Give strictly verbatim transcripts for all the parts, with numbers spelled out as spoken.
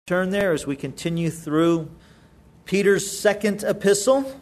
Turn there as we continue through Peter's second epistle.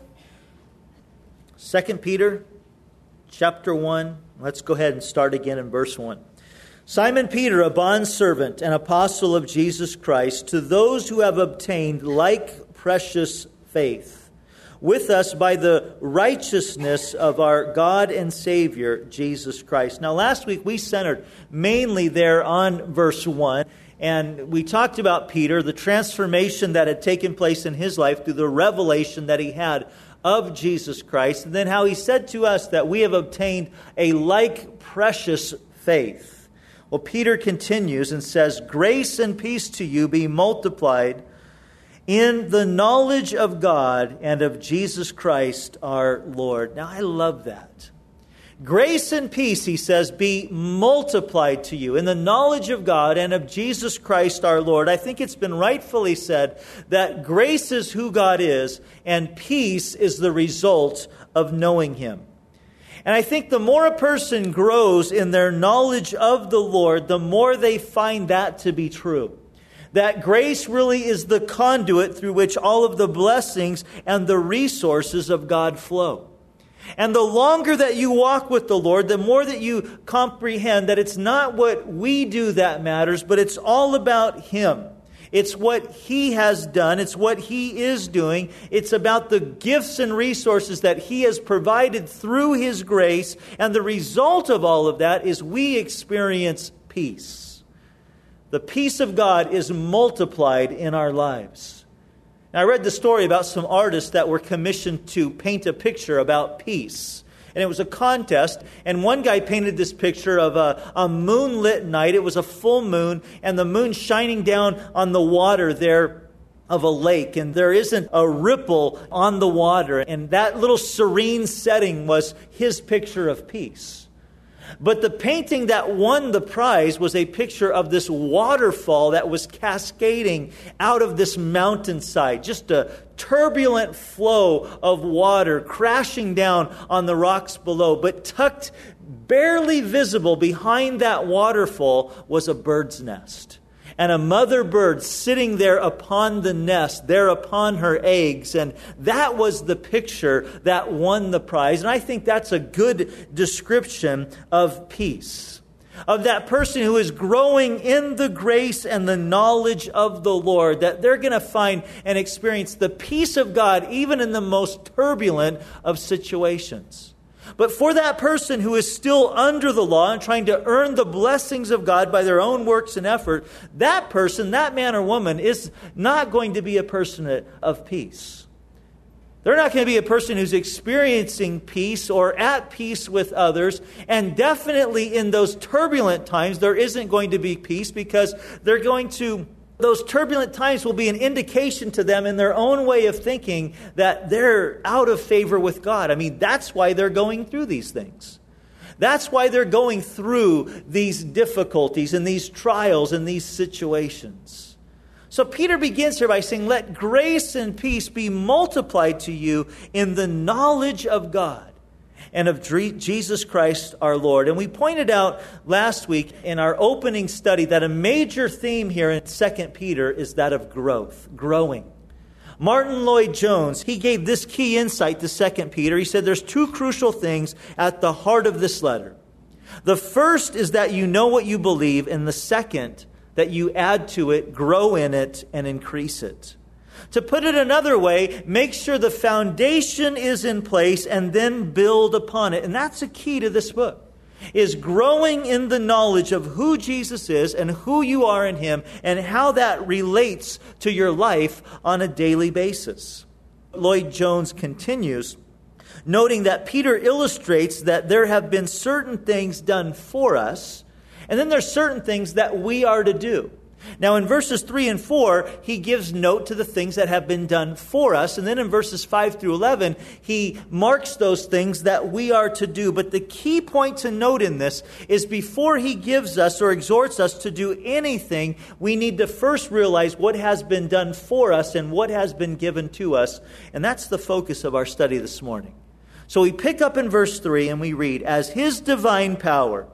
Second Peter, chapter one. Let's go ahead and start again in verse one. Simon Peter, a bondservant and apostle of Jesus Christ, to those who have obtained like precious faith with us by the righteousness of our God and Savior, Jesus Christ. Now, last week we centered mainly there on verse one. And we talked about Peter, the transformation that had taken place in his life through the revelation that he had of Jesus Christ. And then how he said to us that we have obtained a like precious faith. Well, Peter continues and says, "Grace and peace to you be multiplied in the knowledge of God and of Jesus Christ our Lord." Now, I love that. Grace and peace, he says, be multiplied to you in the knowledge of God and of Jesus Christ our Lord. I think it's been rightfully said that grace is who God is and peace is the result of knowing Him. And I think the more a person grows in their knowledge of the Lord, the more they find that to be true. That grace really is the conduit through which all of the blessings and the resources of God flow. And the longer that you walk with the Lord, the more that you comprehend that it's not what we do that matters, but it's all about Him. It's what He has done. It's what He is doing. It's about the gifts and resources that He has provided through His grace. And the result of all of that is we experience peace. The peace of God is multiplied in our lives. Now, I read the story about some artists that were commissioned to paint a picture about peace. And it was a contest. And one guy painted this picture of a, a moonlit night. It was a full moon. And the moon shining down on the water there of a lake. And there isn't a ripple on the water. And that little serene setting was his picture of peace. But the painting that won the prize was a picture of this waterfall that was cascading out of this mountainside. Just a turbulent flow of water crashing down on the rocks below. But tucked, barely visible behind that waterfall was a bird's nest. And a mother bird sitting there upon the nest, there upon her eggs. And that was the picture that won the prize. And I think that's a good description of peace. Of that person who is growing in the grace and the knowledge of the Lord. That they're going to find and experience the peace of God even in the most turbulent of situations. But for that person who is still under the law and trying to earn the blessings of God by their own works and effort, that person, that man or woman, is not going to be a person of peace. They're not going to be a person who's experiencing peace or at peace with others. And definitely in those turbulent times, there isn't going to be peace because they're going to... Those turbulent times will be an indication to them in their own way of thinking that they're out of favor with God. I mean, that's why they're going through these things. That's why they're going through these difficulties and these trials and these situations. So Peter begins here by saying, "Let grace and peace be multiplied to you in the knowledge of God and of Jesus Christ our Lord." And we pointed out last week in our opening study that a major theme here in Second Peter is that of growth, growing. Martin Lloyd-Jones, he gave this key insight to Second Peter. He said there's two crucial things at the heart of this letter. The first is that you know what you believe, and the second, that you add to it, grow in it, and increase it. To put it another way, make sure the foundation is in place and then build upon it. And that's a key to this book, is growing in the knowledge of who Jesus is and who you are in Him and how that relates to your life on a daily basis. Lloyd-Jones continues, noting that Peter illustrates that there have been certain things done for us, and then there's certain things that we are to do. Now in verses three and four, he gives note to the things that have been done for us. And then in verses five through eleven, he marks those things that we are to do. But the key point to note in this is before he gives us or exhorts us to do anything, we need to first realize what has been done for us and what has been given to us. And that's the focus of our study this morning. So we pick up in verse three and we read, "As His divine power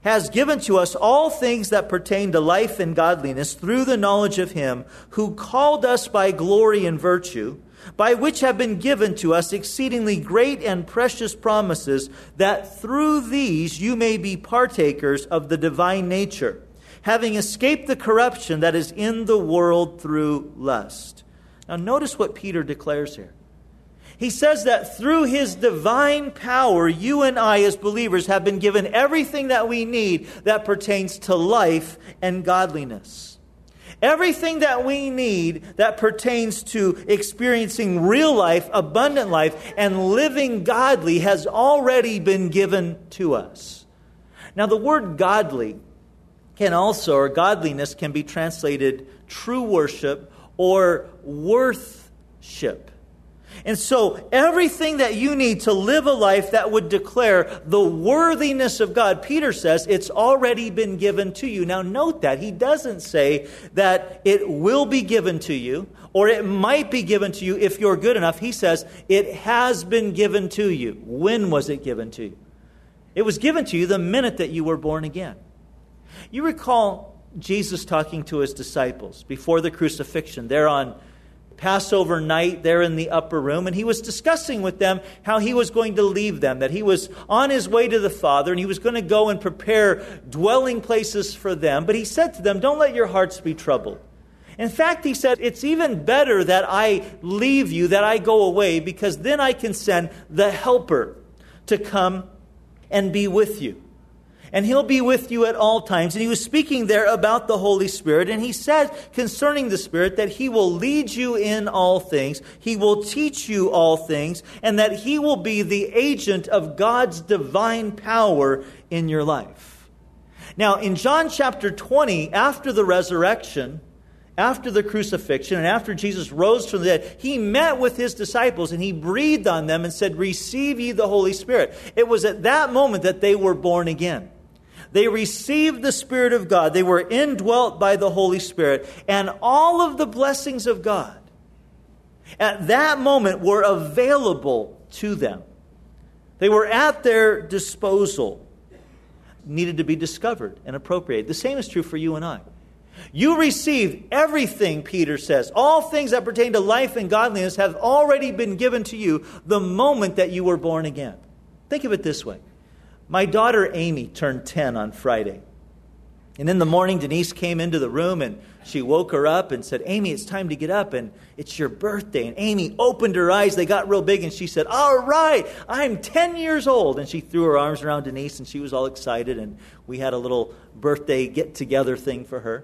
has given to us all things that pertain to life and godliness through the knowledge of Him who called us by glory and virtue, by which have been given to us exceedingly great and precious promises, that through these you may be partakers of the divine nature, having escaped the corruption that is in the world through lust. Now notice what Peter declares here. He says that through His divine power, you and I as believers have been given everything that we need that pertains to life and godliness. Everything that we need that pertains to experiencing real life, abundant life, and living godly has already been given to us. Now the word godly can also, or godliness can be translated true worship or worthship. And so everything that you need to live a life that would declare the worthiness of God, Peter says, it's already been given to you. Now note that. He doesn't say that it will be given to you or it might be given to you if you're good enough. He says it has been given to you. When was it given to you? It was given to you the minute that you were born again. You recall Jesus talking to His disciples before the crucifixion. They're on Passover night there in the upper room, and He was discussing with them how He was going to leave them, that He was on His way to the Father, and He was going to go and prepare dwelling places for them. But He said to them, don't let your hearts be troubled. In fact, He said, it's even better that I leave you, that I go away, because then I can send the Helper to come and be with you. And He'll be with you at all times. And He was speaking there about the Holy Spirit. And He said concerning the Spirit that He will lead you in all things. He will teach you all things. And that He will be the agent of God's divine power in your life. Now, in John chapter twenty, after the resurrection, after the crucifixion, and after Jesus rose from the dead, He met with His disciples and He breathed on them and said, receive ye the Holy Spirit. It was at that moment that they were born again. They received the Spirit of God. They were indwelt by the Holy Spirit. And all of the blessings of God at that moment were available to them. They were at their disposal, needed to be discovered and appropriated. The same is true for you and I. You received everything, Peter says. All things that pertain to life and godliness have already been given to you the moment that you were born again. Think of it this way. My daughter Amy turned ten on Friday. And in the morning, Denise came into the room and she woke her up and said, Amy, it's time to get up and it's your birthday. And Amy opened her eyes. They got real big and she said, all right, I'm ten years old. And she threw her arms around Denise and she was all excited. And we had a little birthday get-together thing for her.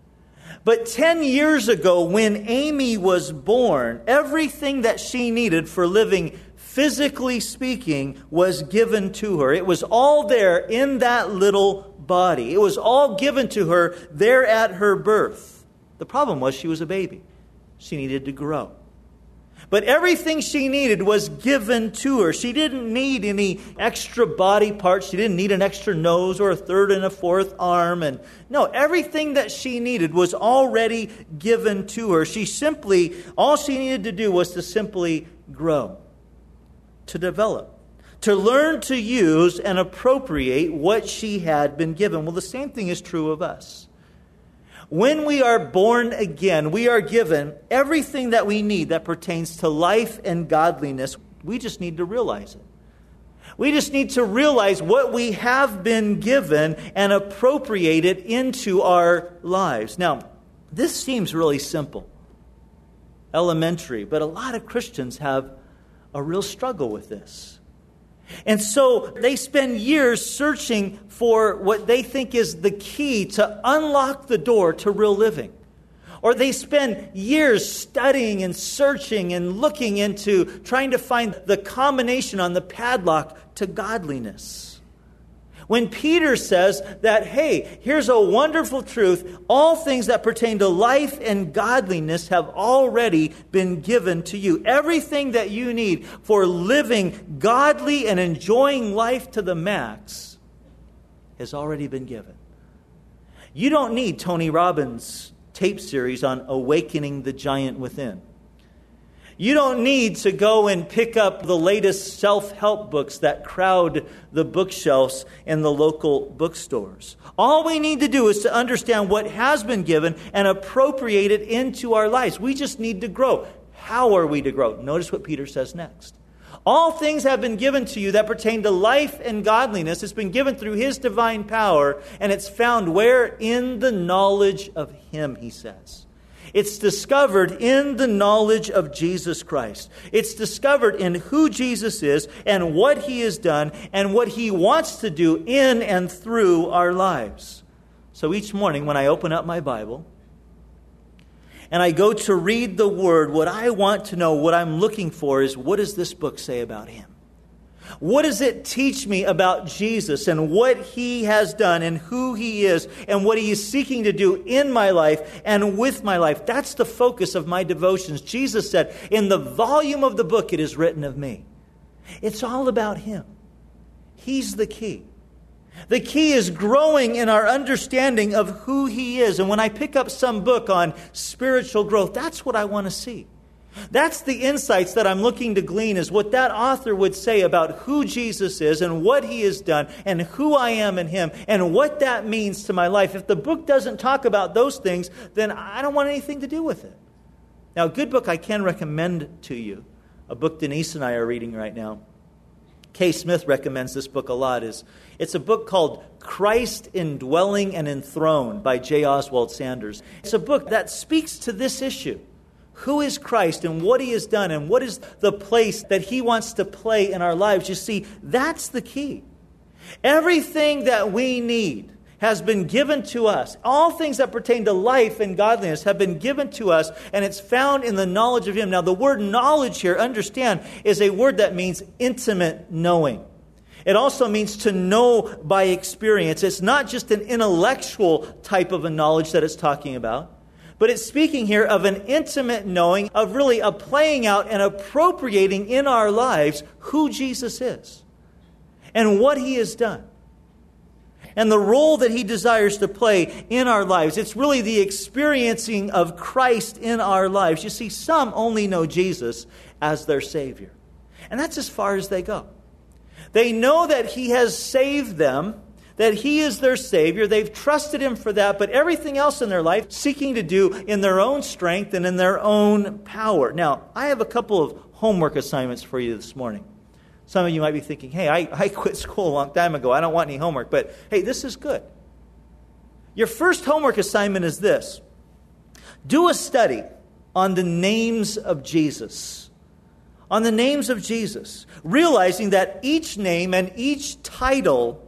But ten years ago, when Amy was born, everything that she needed for living, physically speaking, was given to her. It was all there in that little body. It was all given to her there at her birth. The problem was she was a baby. She needed to grow. But everything she needed was given to her. She didn't need any extra body parts. She didn't need an extra nose or a third and a fourth arm. And no, everything that she needed was already given to her. She simply, all she needed to do was to simply grow, to develop, to learn to use and appropriate what she had been given. Well, the same thing is true of us. When we are born again, we are given everything that we need that pertains to life and godliness. We just need to realize it. We just need to realize what we have been given and appropriate it into our lives. Now, this seems really simple, elementary, but a lot of Christians have a real struggle with this. And so they spend years searching for what they think is the key to unlock the door to real living. Or they spend years studying and searching and looking into trying to find the combination on the padlock to godliness. When Peter says that, hey, here's a wonderful truth. All things that pertain to life and godliness have already been given to you. Everything that you need for living godly and enjoying life to the max has already been given. You don't need Tony Robbins' tape series on awakening the giant within. You don't need to go and pick up the latest self-help books that crowd the bookshelves in the local bookstores. All we need to do is to understand what has been given and appropriate it into our lives. We just need to grow. How are we to grow? Notice what Peter says next. All things have been given to you that pertain to life and godliness. It's been given through His divine power, and it's found where? In the knowledge of Him, he says. It's discovered in the knowledge of Jesus Christ. It's discovered in who Jesus is and what He has done and what He wants to do in and through our lives. So each morning when I open up my Bible and I go to read the Word, what I want to know, what I'm looking for is, what does this book say about Him? What does it teach me about Jesus and what He has done and who He is and what He is seeking to do in my life and with my life? That's the focus of my devotions. Jesus said, in the volume of the book it is written of me. It's all about Him. He's the key. The key is growing in our understanding of who He is. And when I pick up some book on spiritual growth, that's what I want to see. That's the insights that I'm looking to glean, is what that author would say about who Jesus is and what He has done and who I am in Him and what that means to my life. If the book doesn't talk about those things, then I don't want anything to do with it. Now, a good book I can recommend to you, a book Denise and I are reading right now. Kay Smith recommends this book a lot. Is It's a book called Christ Indwelling and Enthroned by J. Oswald Sanders. It's a book that speaks to this issue. Who is Christ and what He has done and what is the place that He wants to play in our lives? You see, that's the key. Everything that we need has been given to us. All things that pertain to life and godliness have been given to us, and it's found in the knowledge of Him. Now, the word knowledge here, understand, is a word that means intimate knowing. It also means to know by experience. It's not just an intellectual type of a knowledge that it's talking about, but it's speaking here of an intimate knowing, of really a playing out and appropriating in our lives who Jesus is and what He has done and the role that He desires to play in our lives. It's really the experiencing of Christ in our lives. You see, some only know Jesus as their Savior, and that's as far as they go. They know that He has saved them, that He is their Savior. They've trusted Him for that, but everything else in their life seeking to do in their own strength and in their own power. Now, I have a couple of homework assignments for you this morning. Some of you might be thinking, hey, I, I quit school a long time ago. I don't want any homework. But hey, this is good. Your first homework assignment is this. Do a study on the names of Jesus. On the names of Jesus. Realizing that each name and each title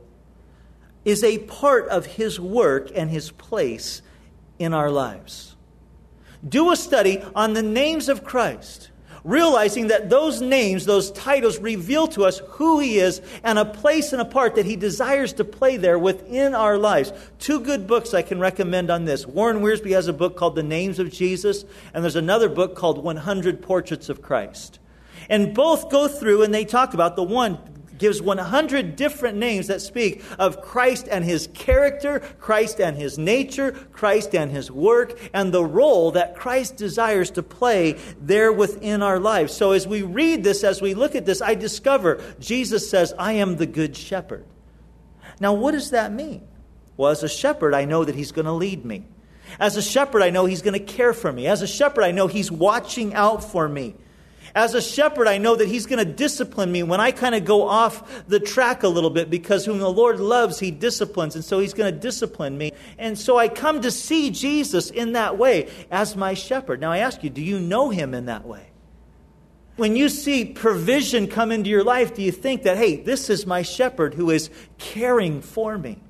is a part of His work and His place in our lives. Do a study on the names of Christ, realizing that those names, those titles reveal to us who He is and a place and a part that He desires to play there within our lives. Two good books I can recommend on this. Warren Wiersbe has a book called The Names of Jesus, and there's another book called one hundred Portraits of Christ. And both go through and they talk about, the one gives one hundred different names that speak of Christ and His character, Christ and His nature, Christ and His work, and the role that Christ desires to play there within our lives. So as we read this, as we look at this, I discover Jesus says, I am the good shepherd. Now, what does that mean? Well, as a shepherd, I know that He's going to lead me. As a shepherd, I know He's going to care for me. As a shepherd, I know He's watching out for me. As a shepherd, I know that He's going to discipline me when I kind of go off the track a little bit, because whom the Lord loves, He disciplines. And so He's going to discipline me. And so I come to see Jesus in that way as my shepherd. Now I ask you, do you know Him in that way? When you see provision come into your life, do you think that, hey, this is my shepherd who is caring for me?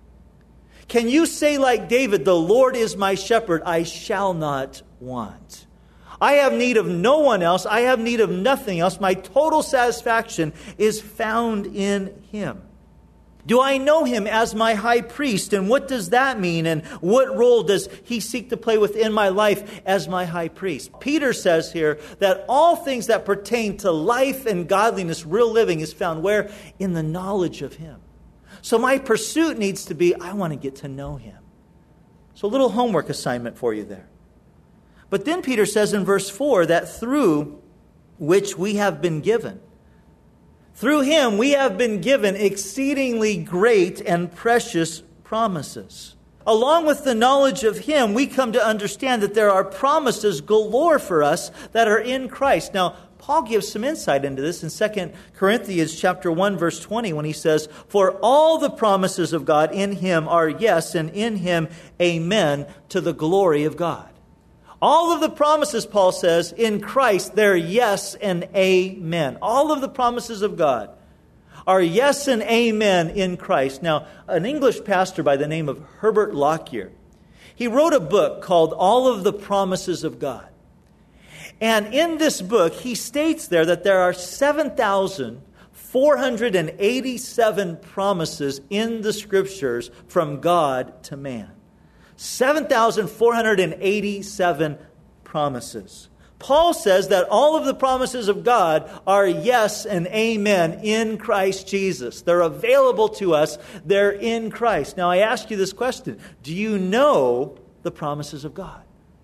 Can you say like David, the Lord is my shepherd, I shall not want? I have need of no one else. I have need of nothing else. My total satisfaction is found in Him. Do I know Him as my high priest? And what does that mean? And what role does He seek to play within my life as my high priest? Peter says here that all things that pertain to life and godliness, real living, is found where? In the knowledge of Him. So my pursuit needs to be, I want to get to know Him. So a little homework assignment for you there. But then Peter says in verse four that through which we have been given. Through him we have been given exceedingly great and precious promises. Along with the knowledge of him, we come to understand that there are promises galore for us that are in Christ. Now, Paul gives some insight into this in Second Corinthians chapter one, verse twenty, when he says, "For all the promises of God in him are yes, and in him amen, to the glory of God." All of the promises, Paul says, in Christ, they're yes and amen. All of the promises of God are yes and amen in Christ. Now, an English pastor by the name of Herbert Lockyer, he wrote a book called All of the Promises of God. And in this book, he states there that there are seven thousand four hundred eighty-seven promises in the Scriptures from God to man. seven thousand four hundred eighty-seven promises. Paul says that all of the promises of God are yes and amen in Christ Jesus. They're available to us. They're in Christ. Now I ask you this question. Do you know the promises of God?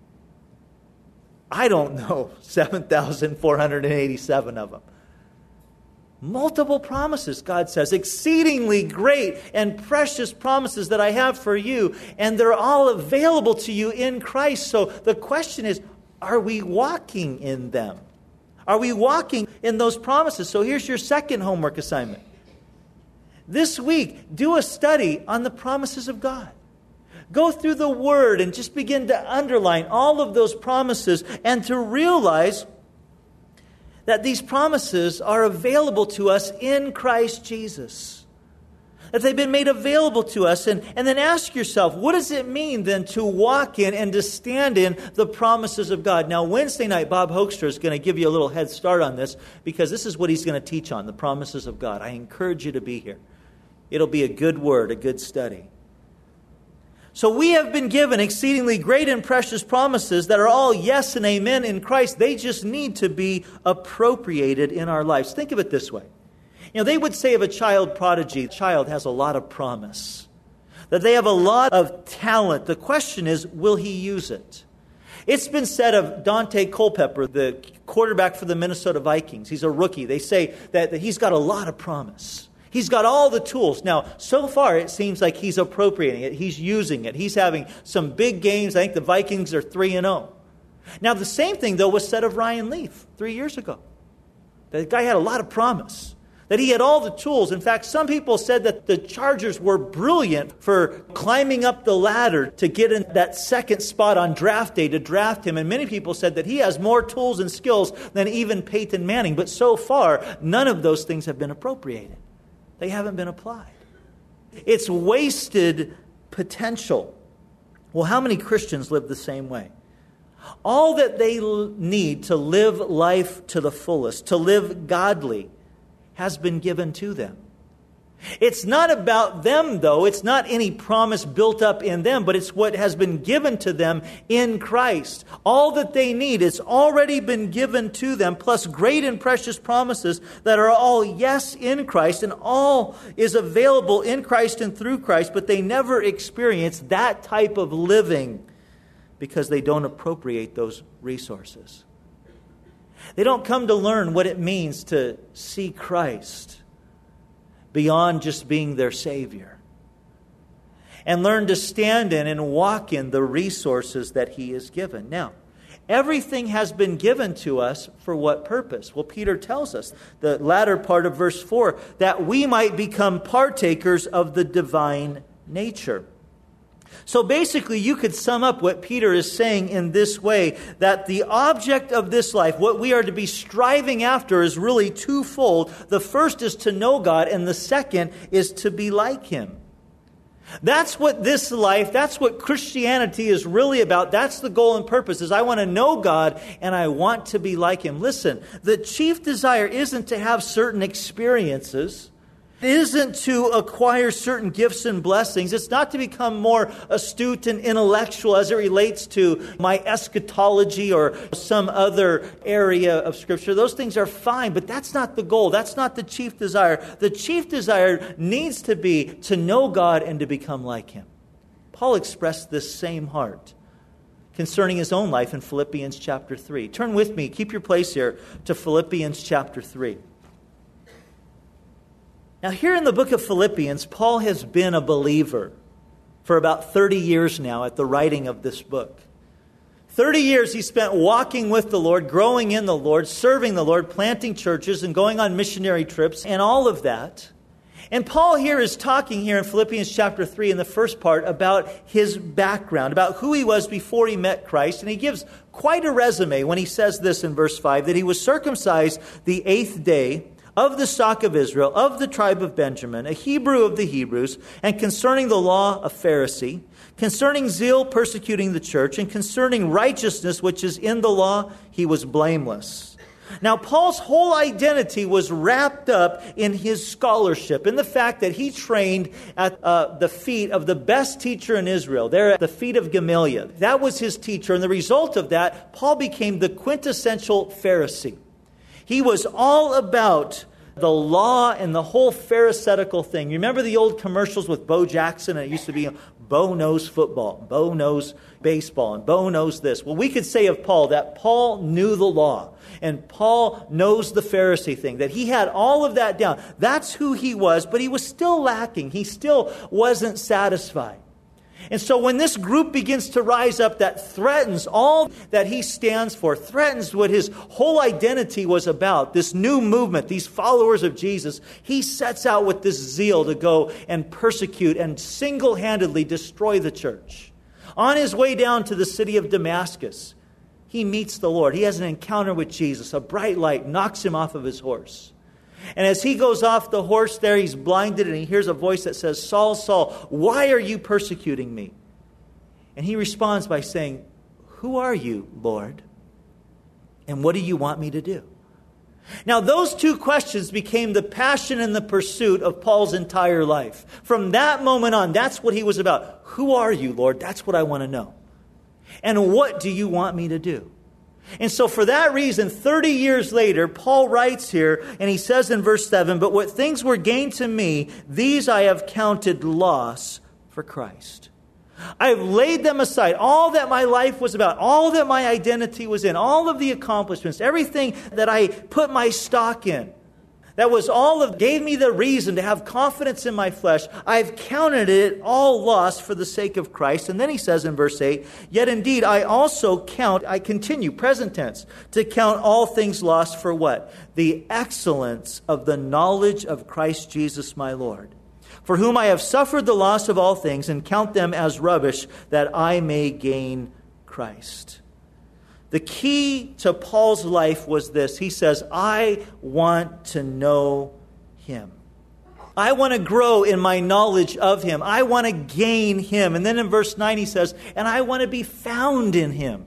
I don't know seven thousand four hundred eighty-seven of them. Multiple promises, God says, exceedingly great and precious promises that I have for you, and they're all available to you in Christ. So the question is, are we walking in them? Are we walking in those promises? So here's your second homework assignment. This week, do a study on the promises of God. Go through the Word and just begin to underline all of those promises and to realize that these promises are available to us in Christ Jesus. That they've been made available to us. And, and then ask yourself, what does it mean then to walk in and to stand in the promises of God? Now, Wednesday night, Bob Hoekstra is going to give you a little head start on this because this is what he's going to teach on, the promises of God. I encourage you to be here. It'll be a good word, a good study. So we have been given exceedingly great and precious promises that are all yes and amen in Christ. They just need to be appropriated in our lives. Think of it this way. You know, they would say of a child prodigy, the child has a lot of promise, that they have a lot of talent. The question is, will he use it? It's been said of Dante Culpepper, the quarterback for the Minnesota Vikings. He's a rookie. They say that, that he's got a lot of promise. He's got all the tools. Now, so far, it seems like he's appropriating it. He's using it. He's having some big games. I think the Vikings are three and oh. Now, the same thing, though, was said of Ryan Leaf three years ago. The guy had a lot of promise, that he had all the tools. In fact, some people said that the Chargers were brilliant for climbing up the ladder to get in that second spot on draft day to draft him. And many people said that he has more tools and skills than even Peyton Manning. But so far, none of those things have been appropriated. They haven't been applied. It's wasted potential. Well, how many Christians live the same way? All that they need to live life to the fullest, to live godly, has been given to them. It's not about them, though. It's not any promise built up in them, but it's what has been given to them in Christ. All that they need, it's already been given to them, plus great and precious promises that are all yes in Christ, and all is available in Christ and through Christ, but they never experience that type of living because they don't appropriate those resources. They don't come to learn what it means to see Christ beyond just being their Savior, and learn to stand in and walk in the resources that He has given. Now, everything has been given to us for what purpose? Well, Peter tells us, the latter part of verse four, that we might become partakers of the divine nature. So basically, you could sum up what Peter is saying in this way, that the object of this life, what we are to be striving after, is really twofold. The first is to know God, and the second is to be like Him. That's what this life, that's what Christianity is really about. That's the goal and purpose, is I want to know God and I want to be like Him. Listen, the chief desire isn't to have certain experiences. It isn't to acquire certain gifts and blessings. It's not to become more astute and intellectual as it relates to my eschatology or some other area of Scripture. Those things are fine, but that's not the goal. That's not the chief desire. The chief desire needs to be to know God and to become like Him. Paul expressed this same heart concerning his own life in Philippians chapter three. Turn with me, keep your place here, to Philippians chapter three. Now here in the book of Philippians, Paul has been a believer for about thirty years now at the writing of this book. thirty years he spent walking with the Lord, growing in the Lord, serving the Lord, planting churches and going on missionary trips and all of that. And Paul here is talking here in Philippians chapter three in the first part about his background, about who he was before he met Christ. And he gives quite a resume when he says this in verse five, that he was circumcised the eighth day, of the stock of Israel, of the tribe of Benjamin, a Hebrew of the Hebrews, and concerning the law, a Pharisee, concerning zeal, persecuting the church, and concerning righteousness, which is in the law, he was blameless. Now, Paul's whole identity was wrapped up in his scholarship, in the fact that he trained at uh, the feet of the best teacher in Israel, there at the feet of Gamaliel. That was his teacher, and the result of that, Paul became the quintessential Pharisee. He was all about the law and the whole Pharisaical thing. You remember the old commercials with Bo Jackson? And it used to be Bo knows football, Bo knows baseball, and Bo knows this. Well, we could say of Paul that Paul knew the law, and Paul knows the Pharisee thing, that he had all of that down. That's who he was, but he was still lacking. He still wasn't satisfied. And so when this group begins to rise up that threatens all that he stands for, threatens what his whole identity was about, this new movement, these followers of Jesus, he sets out with this zeal to go and persecute and single-handedly destroy the church. On his way down to the city of Damascus, he meets the Lord. He has an encounter with Jesus. A bright light knocks him off of his horse. And as he goes off the horse there, he's blinded, and he hears a voice that says, "Saul, Saul, why are you persecuting me?" And he responds by saying, "Who are you, Lord? And what do you want me to do?" Now, those two questions became the passion and the pursuit of Paul's entire life. From that moment on, that's what he was about. Who are you, Lord? That's what I want to know. And what do you want me to do? And so for that reason, thirty years later, Paul writes here, and he says in verse seven, "But what things were gained to me, these I have counted loss for Christ. I have laid them aside. All that my life was about, all that my identity was in, all of the accomplishments, everything that I put my stock in, that was all of, gave me the reason to have confidence in my flesh. I've counted it all loss for the sake of Christ." And then he says in verse eight, "Yet indeed I also count," I continue, present tense, "to count all things lost for" what? "The excellence of the knowledge of Christ Jesus my Lord, for whom I have suffered the loss of all things, and count them as rubbish, that I may gain Christ." The key to Paul's life was this. He says, I want to know Him. I want to grow in my knowledge of Him. I want to gain Him. And then in verse nine he says, and I want to be found in Him.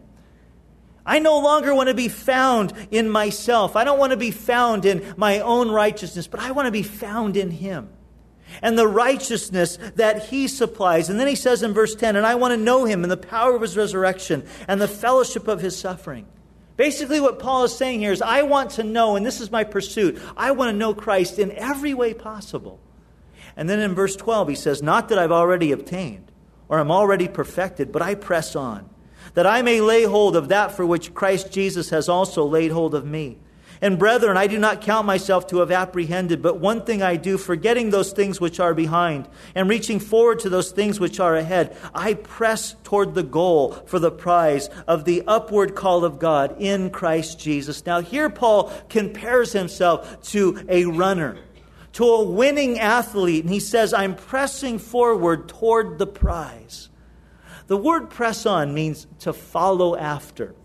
I no longer want to be found in myself. I don't want to be found in my own righteousness, but I want to be found in Him and the righteousness that He supplies. And then he says in verse ten, and I want to know Him in the power of His resurrection and the fellowship of His suffering. Basically what Paul is saying here is, I want to know, and this is my pursuit, I want to know Christ in every way possible. And then in verse twelve he says, not that I've already obtained or am already perfected, but I press on, that I may lay hold of that for which Christ Jesus has also laid hold of me. And brethren, I do not count myself to have apprehended, but one thing I do, forgetting those things which are behind, and reaching forward to those things which are ahead, I press toward the goal for the prize of the upward call of God in Christ Jesus. Now here Paul compares himself to a runner, to a winning athlete, and he says, I'm pressing forward toward the prize. The word press on means to follow after.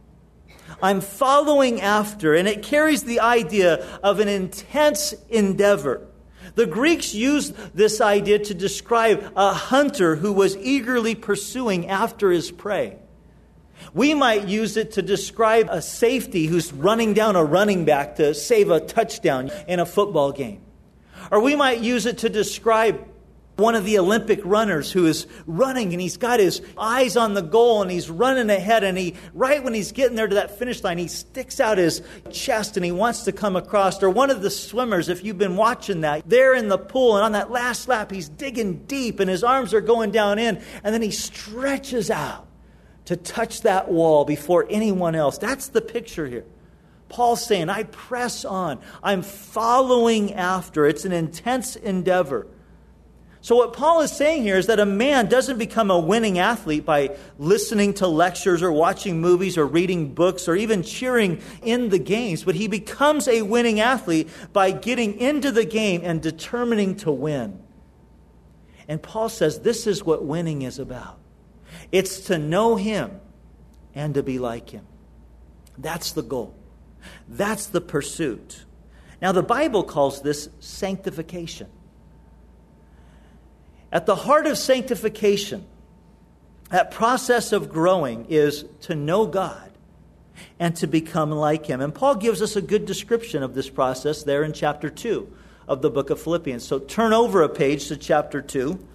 I'm following after, and it carries the idea of an intense endeavor. The Greeks used this idea to describe a hunter who was eagerly pursuing after his prey. We might use it to describe a safety who's running down a running back to save a touchdown in a football game. Or we might use it to describe one of the Olympic runners who is running and he's got his eyes on the goal and he's running ahead, and he, right when he's getting there to that finish line, he sticks out his chest and he wants to come across. Or one of the swimmers, if you've been watching that, they're in the pool and on that last lap he's digging deep and his arms are going down in, and then he stretches out to touch that wall before anyone else. That's the picture here. Paul's saying, I press on. I'm following after. It's an intense endeavor. So what Paul is saying here is that a man doesn't become a winning athlete by listening to lectures or watching movies or reading books or even cheering in the games, but he becomes a winning athlete by getting into the game and determining to win. And Paul says this is what winning is about. It's to know Him and to be like Him. That's the goal. That's the pursuit. Now the Bible calls this sanctification. At the heart of sanctification, that process of growing is to know God and to become like Him. And Paul gives us a good description of this process there in chapter two of the book of Philippians. So turn over a page to chapter two.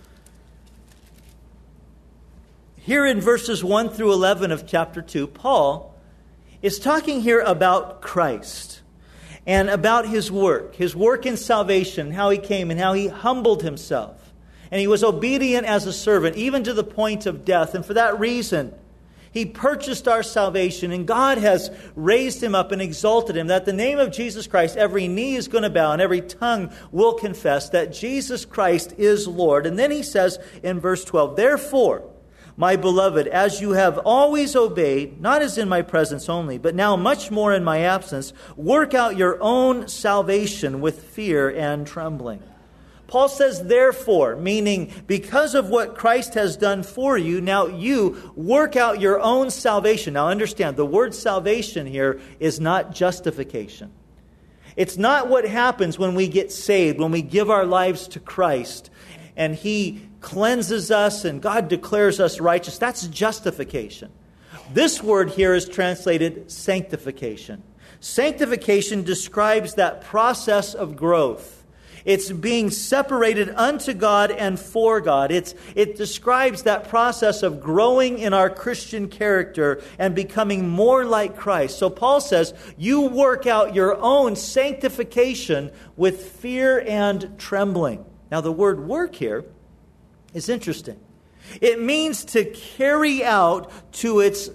Here in verses one through eleven of chapter two, Paul is talking here about Christ and about His work, His work in salvation, how He came and how He humbled Himself. And He was obedient as a servant, even to the point of death. And for that reason, He purchased our salvation. And God has raised Him up and exalted Him, that the name of Jesus Christ, every knee is going to bow and every tongue will confess that Jesus Christ is Lord. And then He says in verse twelve, therefore, my beloved, as you have always obeyed, not as in my presence only, but now much more in my absence, work out your own salvation with fear and trembling. Paul says, therefore, meaning because of what Christ has done for you, now you work out your own salvation. Now understand, the word salvation here is not justification. It's not what happens when we get saved, when we give our lives to Christ and He cleanses us and God declares us righteous. That's justification. This word here is translated sanctification. Sanctification describes that process of growth. It's being separated unto God and for God. It's, it describes that process of growing in our Christian character and becoming more like Christ. So Paul says, you work out your own sanctification with fear and trembling. Now the word work here is interesting. It means to carry out to its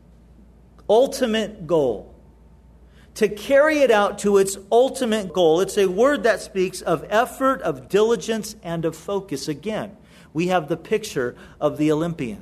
ultimate goal. To carry it out to its ultimate goal. It's a word that speaks of effort, of diligence, and of focus. Again, we have the picture of the Olympian.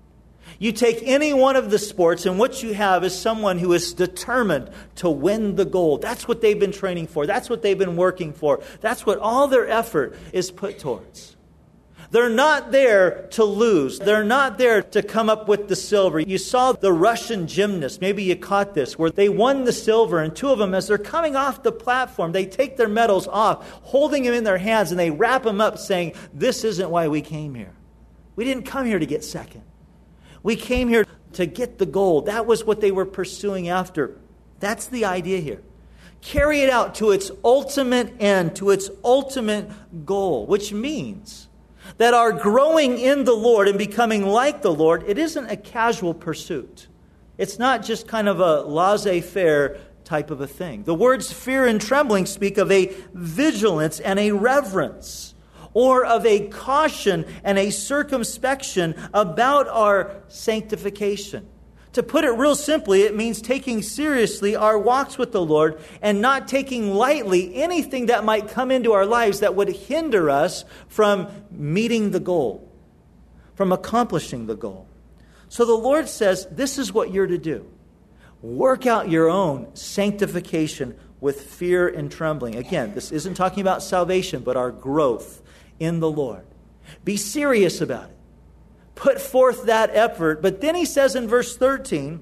You take any one of the sports and what you have is someone who is determined to win the gold. That's what they've been training for. That's what they've been working for. That's what all their effort is put towards. They're not there to lose. They're not there to come up with the silver. You saw the Russian gymnasts, maybe you caught this, where they won the silver, and two of them, as they're coming off the platform, they take their medals off, holding them in their hands, and they wrap them up saying, this isn't why we came here. We didn't come here to get second. We came here to get the gold. That was what they were pursuing after. That's the idea here. Carry it out to its ultimate end, to its ultimate goal, which means that our growing in the Lord and becoming like the Lord, it isn't a casual pursuit. It's not just kind of a laissez-faire type of a thing. The words fear and trembling speak of a vigilance and a reverence, or of a caution and a circumspection about our sanctification. To put it real simply, it means taking seriously our walks with the Lord and not taking lightly anything that might come into our lives that would hinder us from meeting the goal, from accomplishing the goal. So the Lord says, this is what you're to do. Work out your own sanctification with fear and trembling. Again, this isn't talking about salvation, but our growth in the Lord. Be serious about it. Put forth that effort. But then he says in verse thirteen,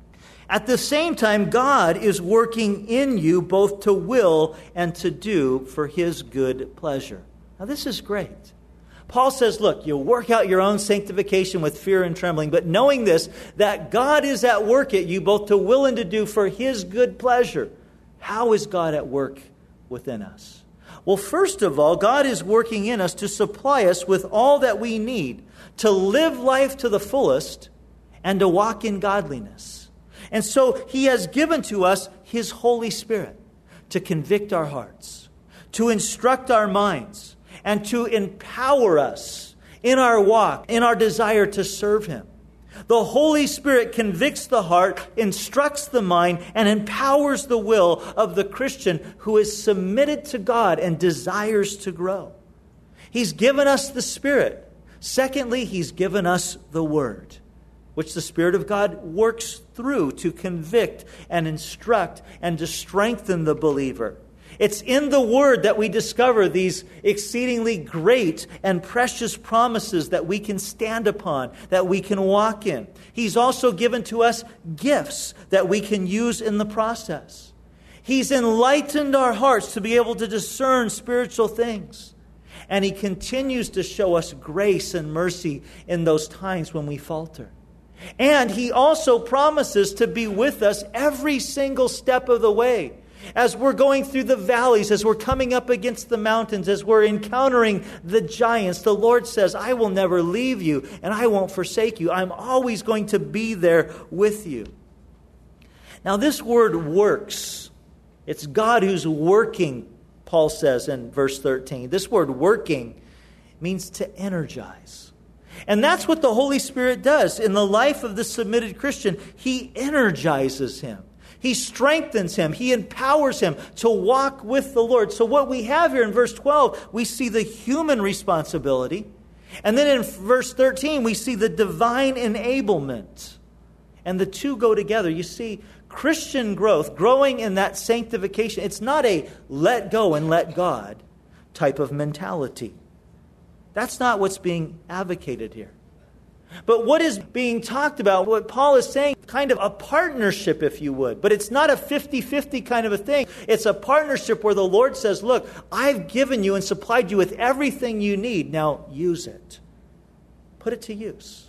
at the same time, God is working in you both to will and to do for His good pleasure. Now this is great. Paul says, look, you'll work out your own sanctification with fear and trembling, but knowing this, that God is at work at you both to will and to do for His good pleasure. How is God at work within us? Well, first of all, God is working in us to supply us with all that we need to live life to the fullest and to walk in godliness. And so He has given to us His Holy Spirit to convict our hearts, to instruct our minds, and to empower us in our walk, in our desire to serve Him. The Holy Spirit convicts the heart, instructs the mind, and empowers the will of the Christian who is submitted to God and desires to grow. He's given us the Spirit. Secondly, He's given us the Word, which the Spirit of God works through to convict and instruct and to strengthen the believer. It's in the Word that we discover these exceedingly great and precious promises that we can stand upon, that we can walk in. He's also given to us gifts that we can use in the process. He's enlightened our hearts to be able to discern spiritual things. And He continues to show us grace and mercy in those times when we falter. And He also promises to be with us every single step of the way. As we're going through the valleys, as we're coming up against the mountains, as we're encountering the giants, the Lord says, I will never leave you and I won't forsake you. I'm always going to be there with you. Now this word works. It's God who's working, Paul says in verse thirteen. This word working means to energize. And that's what the Holy Spirit does in the life of the submitted Christian. He energizes him. He strengthens him. He empowers him to walk with the Lord. So what we have here in verse twelve, we see the human responsibility. And then in verse thirteen, we see the divine enablement. And the two go together. You see, Christian growth, growing in that sanctification, it's not a let go and let God type of mentality. That's not what's being advocated here. But what is being talked about, what Paul is saying, kind of a partnership, if you would. But it's not a fifty-fifty kind of a thing. It's a partnership where the Lord says, look, I've given you and supplied you with everything you need. Now use it. Put it to use.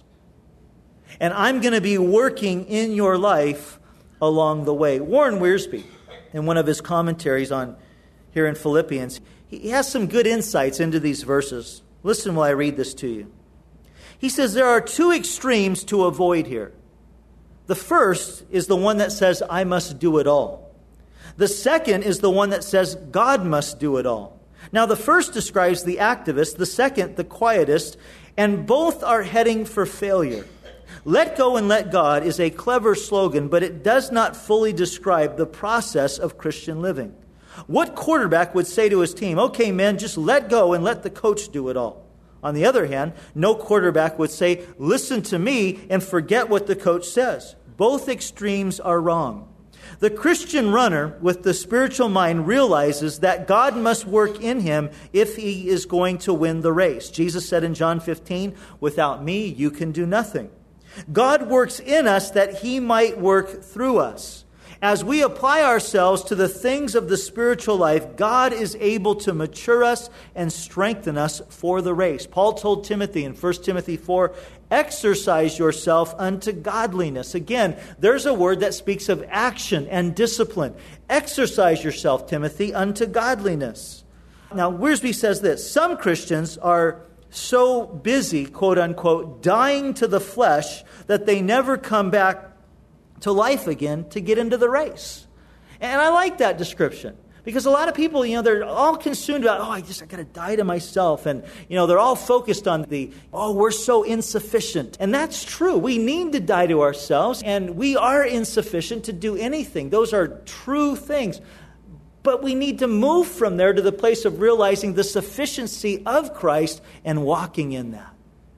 And I'm going to be working in your life along the way. Warren Wiersbe, in one of his commentaries on here in Philippians, he has some good insights into these verses. Listen while I read this to you. He says there are two extremes to avoid here. The first is the one that says, I must do it all. The second is the one that says, God must do it all. Now, the first describes the activist, the second, the quietist, and both are heading for failure. Let go and let God is a clever slogan, but it does not fully describe the process of Christian living. What quarterback would say to his team, okay, men, just let go and let the coach do it all? On the other hand, no quarterback would say, listen to me and forget what the coach says. Both extremes are wrong. The Christian runner with the spiritual mind realizes that God must work in him if he is going to win the race. Jesus said in John fifteen, without me, you can do nothing. God works in us that He might work through us. As we apply ourselves to the things of the spiritual life, God is able to mature us and strengthen us for the race. Paul told Timothy in First Timothy four, exercise yourself unto godliness. Again, there's a word that speaks of action and discipline. Exercise yourself, Timothy, unto godliness. Now, Wiersbe says this, some Christians are so busy, quote unquote, dying to the flesh that they never come back to life again to get into the race. And I like that description because a lot of people, you know, they're all consumed about, oh, I just, I got to die to myself. And, you know, they're all focused on the, oh, we're so insufficient. And that's true. We need to die to ourselves and we are insufficient to do anything. Those are true things. But we need to move from there to the place of realizing the sufficiency of Christ and walking in that.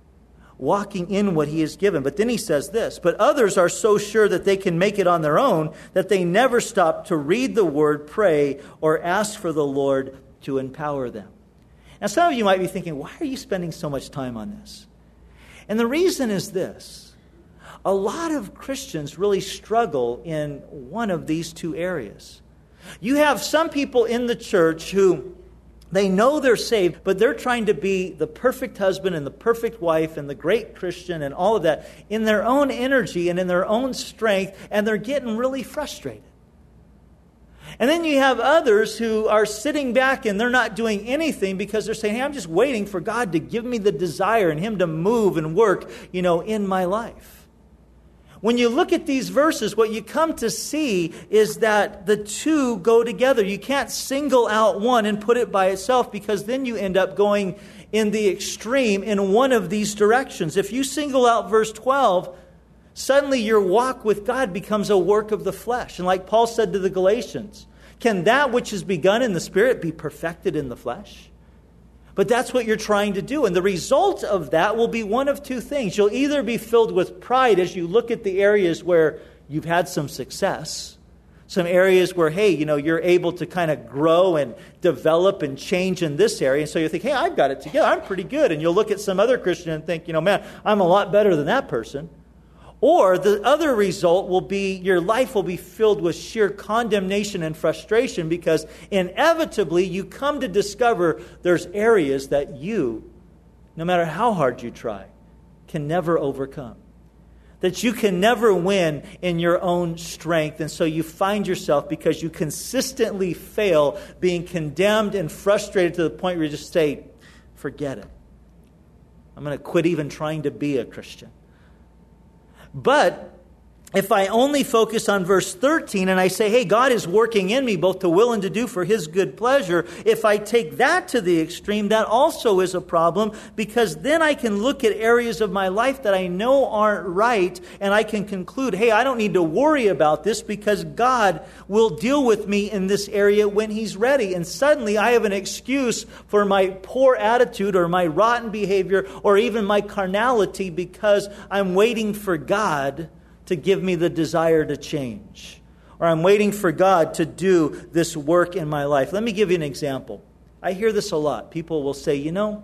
Walking in what He has given. But then he says this, but others are so sure that they can make it on their own that they never stop to read the Word, pray, or ask for the Lord to empower them. Now some of you might be thinking, why are you spending so much time on this? And the reason is this. A lot of Christians really struggle in one of these two areas. You have some people in the church who they know they're saved, but they're trying to be the perfect husband and the perfect wife and the great Christian and all of that in their own energy and in their own strength, and they're getting really frustrated. And then you have others who are sitting back and they're not doing anything because they're saying, hey, I'm just waiting for God to give me the desire and Him to move and work, you know, in my life. When you look at these verses, what you come to see is that the two go together. You can't single out one and put it by itself because then you end up going in the extreme in one of these directions. If you single out verse twelve, Suddenly your walk with God becomes a work of the flesh. And like Paul said to the Galatians, can that which is begun in the Spirit be perfected in the flesh? But that's what you're trying to do. And the result of that will be one of two things. You'll either be filled with pride as you look at the areas where you've had some success, some areas where, hey, you know, you're able to kind of grow and develop and change in this area. And so you think, hey, I've got it together. I'm pretty good. And you'll look at some other Christian and think, you know, man, I'm a lot better than that person. Or the other result will be your life will be filled with sheer condemnation and frustration because inevitably you come to discover there's areas that you, no matter how hard you try, can never overcome. That you can never win in your own strength. And so you find yourself, because you consistently fail, being condemned and frustrated to the point where you just say, forget it. I'm going to quit even trying to be a Christian. But if I only focus on verse thirteen and I say, hey, God is working in me both to will and to do for His good pleasure, if I take that to the extreme, that also is a problem, because then I can look at areas of my life that I know aren't right and I can conclude, hey, I don't need to worry about this because God will deal with me in this area when He's ready. And suddenly I have an excuse for my poor attitude or my rotten behavior or even my carnality because I'm waiting for God to give me the desire to change. Or I'm waiting for God to do this work in my life. Let me give you an example. I hear this a lot. People will say, you know,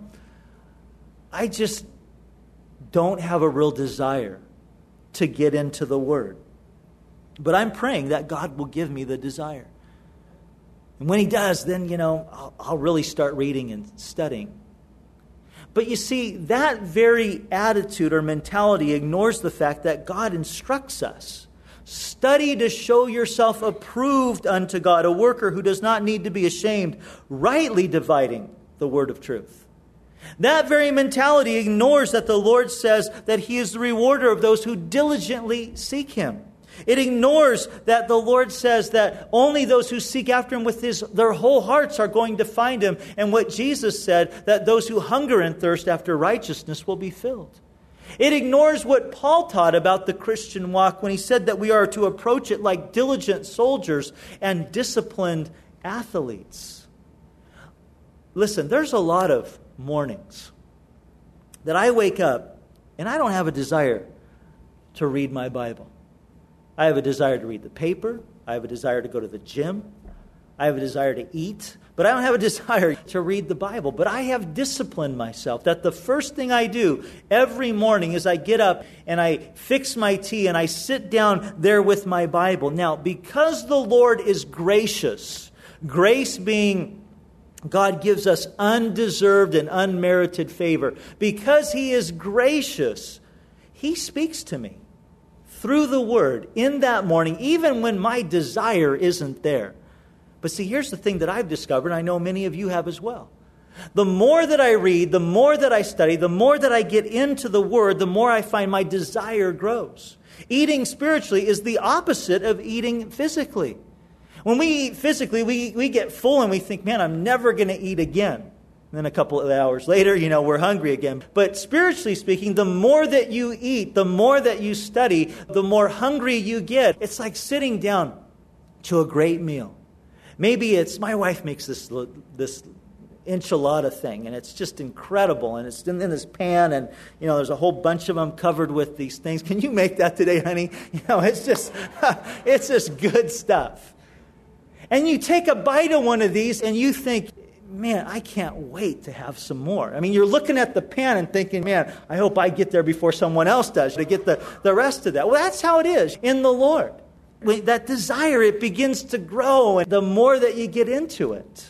I just don't have a real desire to get into the Word. But I'm praying that God will give me the desire. And when He does, then, you know, I'll, I'll really start reading and studying. But you see, that very attitude or mentality ignores the fact that God instructs us. Study to show yourself approved unto God, a worker who does not need to be ashamed, rightly dividing the word of truth. That very mentality ignores that the Lord says that He is the rewarder of those who diligently seek Him. It ignores that the Lord says that only those who seek after Him with his, their whole hearts are going to find Him. And what Jesus said, that those who hunger and thirst after righteousness will be filled. It ignores what Paul taught about the Christian walk when he said that we are to approach it like diligent soldiers and disciplined athletes. Listen, there's a lot of mornings that I wake up and I don't have a desire to read my Bible. I have a desire to read the paper. I have a desire to go to the gym. I have a desire to eat. But I don't have a desire to read the Bible. But I have disciplined myself that the first thing I do every morning is I get up and I fix my tea and I sit down there with my Bible. Now, because the Lord is gracious, grace being God gives us undeserved and unmerited favor. Because He is gracious, He speaks to me through the Word in that morning, even when my desire isn't there. But see, here's the thing that I've discovered, and I know many of you have as well. The more that I read, the more that I study, the more that I get into the Word, the more I find my desire grows. Eating spiritually is the opposite of eating physically. When we eat physically, we, we get full and we think, man, I'm never going to eat again. And then a couple of hours later, you know, we're hungry again. But spiritually speaking, the more that you eat, the more that you study, the more hungry you get. It's like sitting down to a great meal. Maybe it's, my wife makes this this enchilada thing, and it's just incredible. And it's in, in this pan, and, you know, there's a whole bunch of them covered with these things. Can you make that today, honey? You know, it's just, it's just good stuff. And you take a bite of one of these, and you think, man, I can't wait to have some more. I mean, you're looking at the pan and thinking, man, I hope I get there before someone else does to get the, the rest of that. Well, that's how it is in the Lord. When that desire, it begins to grow, and the more that you get into it.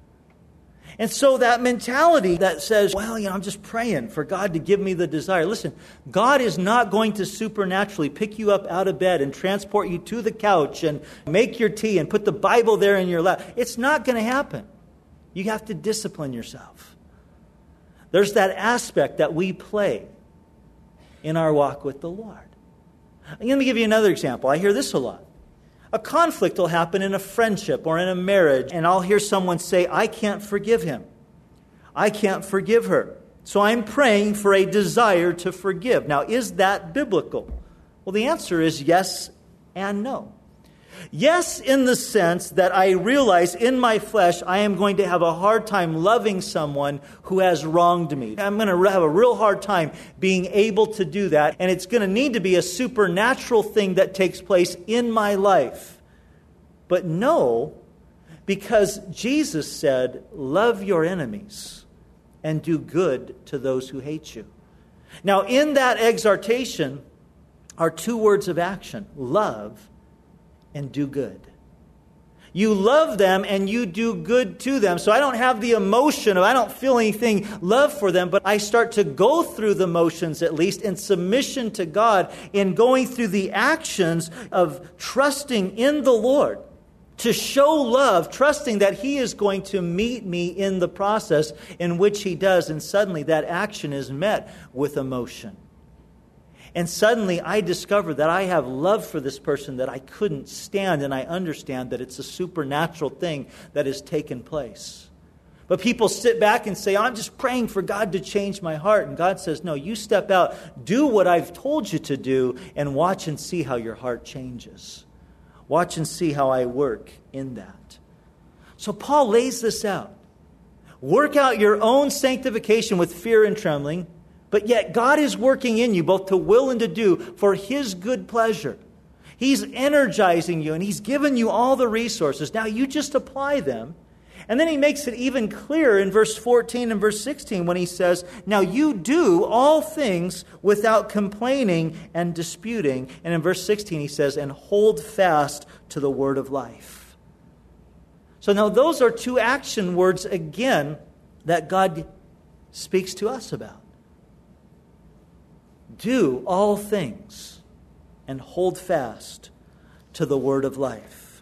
And so that mentality that says, well, you know, I'm just praying for God to give me the desire. Listen, God is not going to supernaturally pick you up out of bed and transport you to the couch and make your tea and put the Bible there in your lap. It's not going to happen. You have to discipline yourself. There's that aspect that we play in our walk with the Lord. Let me give you another example. I hear this a lot. A conflict will happen in a friendship or in a marriage, and I'll hear someone say, I can't forgive him. I can't forgive her. So I'm praying for a desire to forgive. Now, is that biblical? Well, the answer is yes and no. Yes, in the sense that I realize in my flesh I am going to have a hard time loving someone who has wronged me. I'm going to have a real hard time being able to do that, and it's going to need to be a supernatural thing that takes place in my life. But no, because Jesus said, love your enemies and do good to those who hate you. Now, in that exhortation are two words of action, love and do good. You love them and you do good to them. So I don't have the emotion of, I don't feel anything love for them, but I start to go through the motions, at least in submission to God, in going through the actions of trusting in the Lord to show love, trusting that He is going to meet me in the process in which He does. And suddenly that action is met with emotion. And suddenly I discover that I have love for this person that I couldn't stand, and I understand that it's a supernatural thing that has taken place. But people sit back and say, I'm just praying for God to change my heart. And God says, no, you step out, do what I've told you to do, and watch and see how your heart changes. Watch and see how I work in that. So Paul lays this out. Work out your own sanctification with fear and trembling, but yet God is working in you both to will and to do for His good pleasure. He's energizing you and He's given you all the resources. Now you just apply them. And then he makes it even clearer in verse fourteen and verse sixteen when he says, now you do all things without complaining and disputing. And in verse sixteen he says, and hold fast to the word of life. So now those are two action words again that God speaks to us about. Do all things and hold fast to the word of life.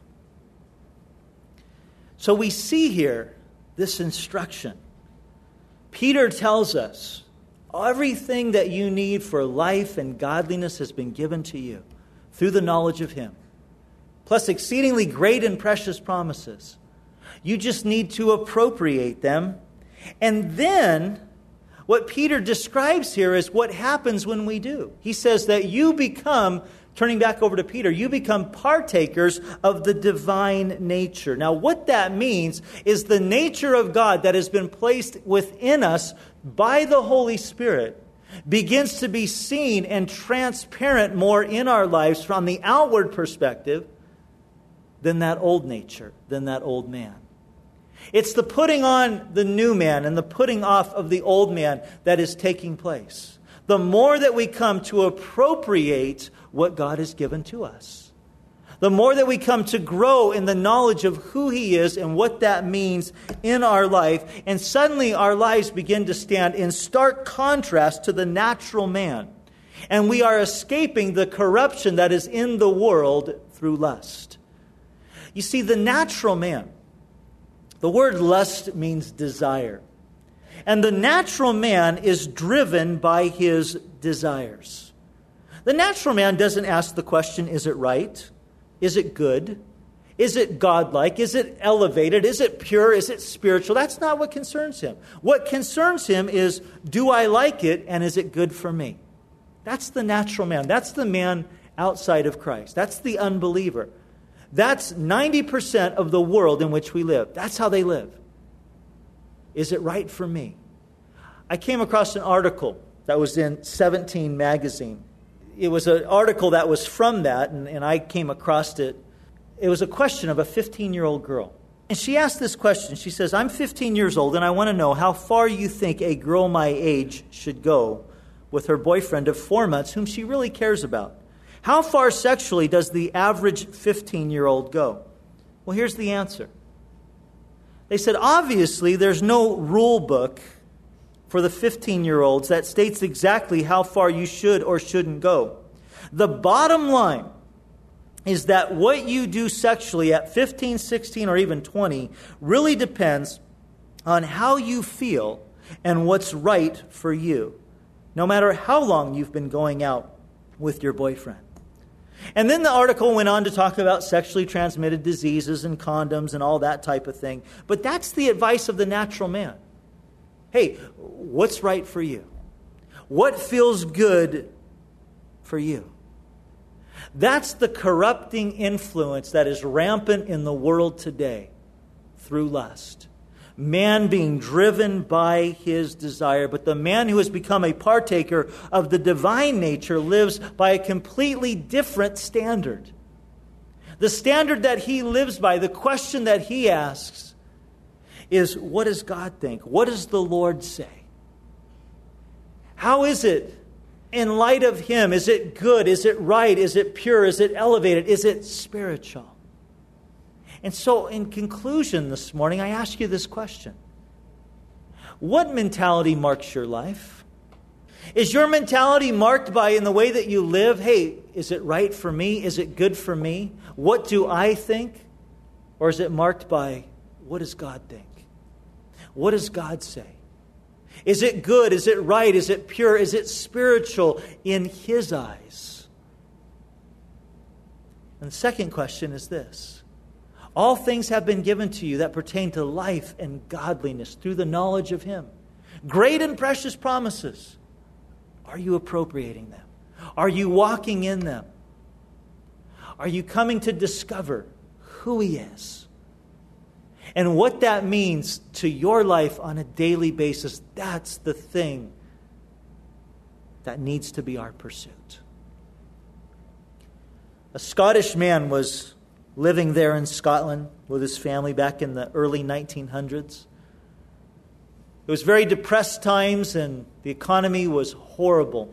So we see here this instruction. Peter tells us everything that you need for life and godliness has been given to you through the knowledge of Him, plus exceedingly great and precious promises. You just need to appropriate them. And then what Peter describes here is what happens when we do. He says that you become, turning back over to Peter, you become partakers of the divine nature. Now, what that means is the nature of God that has been placed within us by the Holy Spirit begins to be seen and transparent more in our lives from the outward perspective than that old nature, than that old man. It's the putting on the new man and the putting off of the old man that is taking place. The more that we come to appropriate what God has given to us, the more that we come to grow in the knowledge of who He is and what that means in our life, and suddenly our lives begin to stand in stark contrast to the natural man. And we are escaping the corruption that is in the world through lust. You see, the natural man, the word lust means desire. And the natural man is driven by his desires. The natural man doesn't ask the question, is it right? Is it good? Is it godlike? Is it elevated? Is it pure? Is it spiritual? That's not what concerns him. What concerns him is, do I like it and is it good for me? That's the natural man. That's the man outside of Christ. That's the unbeliever. That's ninety percent of the world in which we live. That's how they live. Is it right for me? I came across an article that was in seventeen magazine. It was an article that was from that, and, and I came across it. It was a question of a fifteen-year-old girl. And she asked this question. She says, I'm fifteen years old, and I want to know how far you think a girl my age should go with her boyfriend of four months whom she really cares about. How far sexually does the average fifteen-year-old go? Well, here's the answer. They said, obviously, there's no rule book for the fifteen-year-olds that states exactly how far you should or shouldn't go. The bottom line is that what you do sexually at fifteen, sixteen, or even twenty really depends on how you feel and what's right for you, no matter how long you've been going out with your boyfriend. And then the article went on to talk about sexually transmitted diseases and condoms and all that type of thing. But that's the advice of the natural man. Hey, what's right for you? What feels good for you? That's the corrupting influence that is rampant in the world today through lust. Man being driven by his desire. But the man who has become a partaker of the divine nature lives by a completely different standard. The standard that he lives by, the question that he asks is, what does God think? What does the Lord say? How is it in light of Him? Is it good? Is it right? Is it pure? Is it elevated? Is it spiritual? And so in conclusion this morning, I ask you this question. What mentality marks your life? Is your mentality marked by, in the way that you live, hey, is it right for me? Is it good for me? What do I think? Or is it marked by, what does God think? What does God say? Is it good? Is it right? Is it pure? Is it spiritual in His eyes? And the second question is this. All things have been given to you that pertain to life and godliness through the knowledge of Him. Great and precious promises. Are you appropriating them? Are you walking in them? Are you coming to discover who He is? And what that means to your life on a daily basis, that's the thing that needs to be our pursuit. A Scottish man was living there in Scotland with his family back in the early nineteen hundreds. It was very depressed times and the economy was horrible.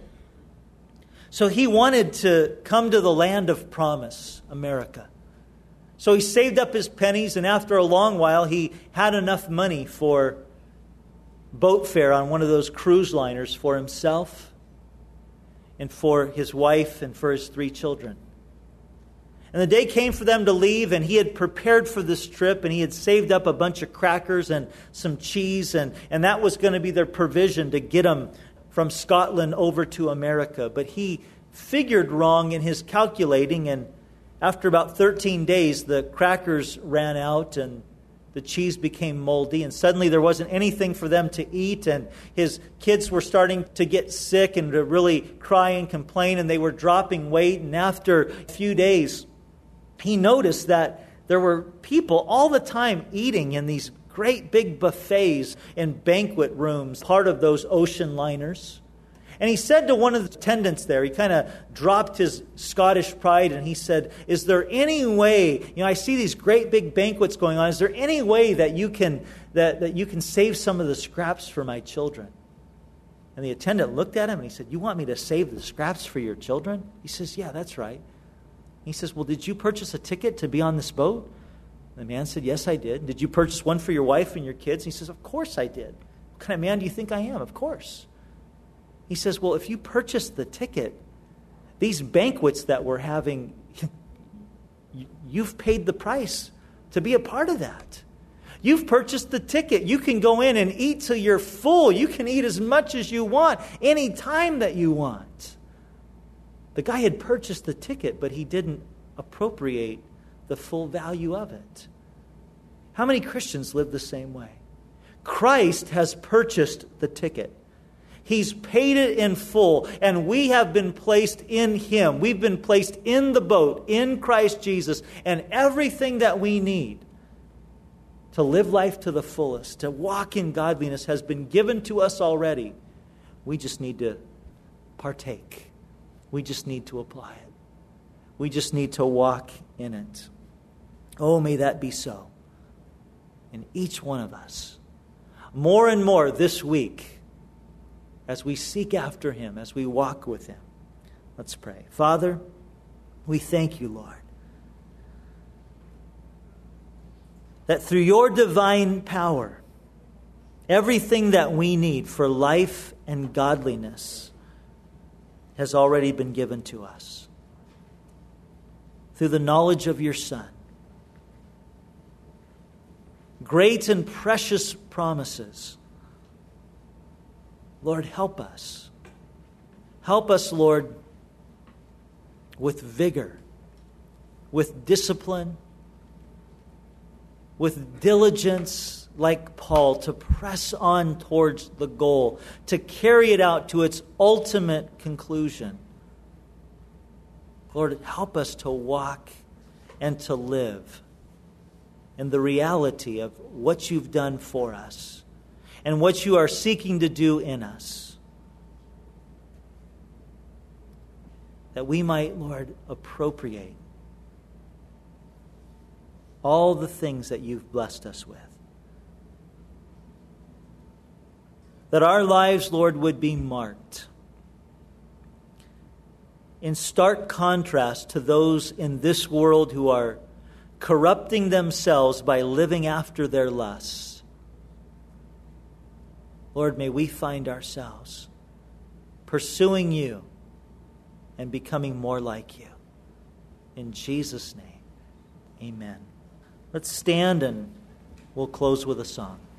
So he wanted to come to the land of promise, America. So he saved up his pennies, and after a long while he had enough money for boat fare on one of those cruise liners for himself and for his wife and for his three children. And the day came for them to leave, and he had prepared for this trip, and he had saved up a bunch of crackers and some cheese, and, and that was going to be their provision to get them from Scotland over to America. But he figured wrong in his calculating, and after about thirteen days, the crackers ran out, and the cheese became moldy, and suddenly there wasn't anything for them to eat, and his kids were starting to get sick and to really cry and complain, and they were dropping weight, and after a few days, he noticed that there were people all the time eating in these great big buffets in banquet rooms, part of those ocean liners. And he said to one of the attendants there, he kind of dropped his Scottish pride and he said, is there any way, you know, I see these great big banquets going on, is there any way that you can that, that you can save some of the scraps for my children? And the attendant looked at him and he said, you want me to save the scraps for your children? He says, yeah, that's right. He says, well, did you purchase a ticket to be on this boat? The man said, yes, I did. Did you purchase one for your wife and your kids? He says, of course I did. What kind of man do you think I am? Of course. He says, well, if you purchased the ticket, these banquets that we're having, you've paid the price to be a part of that. You've purchased the ticket. You can go in and eat till you're full. You can eat as much as you want, any time that you want. The guy had purchased the ticket, but he didn't appropriate the full value of it. How many Christians live the same way? Christ has purchased the ticket. He's paid it in full, and we have been placed in Him. We've been placed in the boat, in Christ Jesus, and everything that we need to live life to the fullest, to walk in godliness, has been given to us already. We just need to partake. We just need to apply it. We just need to walk in it. Oh, may that be so in each one of us. More and more this week, as we seek after Him, as we walk with Him. Let's pray. Father, we thank You, Lord, that through Your divine power, everything that we need for life and godliness has already been given to us through the knowledge of Your Son. Great and precious promises. Lord, help us. Help us, Lord, with vigor, with discipline, with diligence, like Paul, to press on towards the goal, to carry it out to its ultimate conclusion. Lord, help us to walk and to live in the reality of what you've done for us and what you are seeking to do in us. That we might, Lord, appropriate all the things that you've blessed us with. That our lives, Lord, would be marked in stark contrast to those in this world who are corrupting themselves by living after their lusts. Lord, may we find ourselves pursuing you and becoming more like you. In Jesus' name, amen. Let's stand and we'll close with a song.